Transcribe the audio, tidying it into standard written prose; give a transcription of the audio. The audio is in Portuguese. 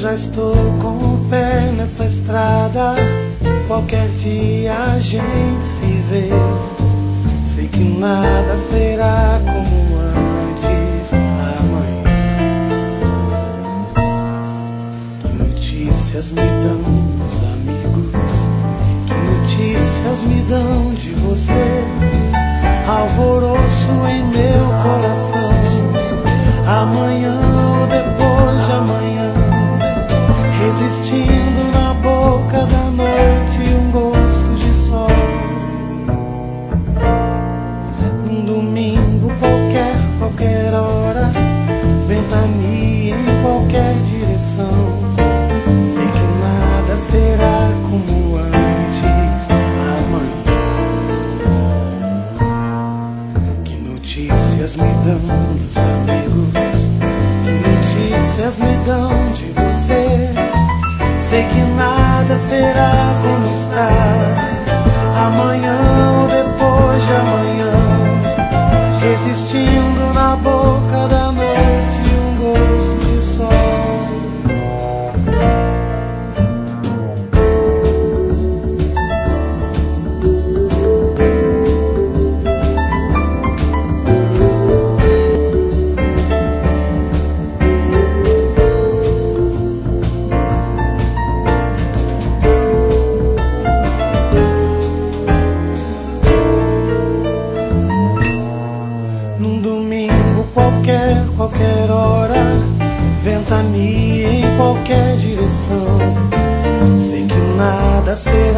já estou com o pé nessa estrada. Qualquer dia a gente se vê. Sei que nada será como antes amanhã. Que notícias me dão os amigos? Que notícias me dão de você? Alvoroço em meu coração. Amanhã ou depois de amanhã, resistindo na boca da noite um gosto de sol. Um domingo qualquer, qualquer hora, ventania em qualquer direção. Sei que nada será como antes amanhã. Que notícias me dão os amigos? Notícias me dão de você. Sei que nada será como está. Amanhã ou depois de amanhã, resistindo na boca da noite um gosto de sol. Qualquer hora, ventania em qualquer direção. Sei que nada será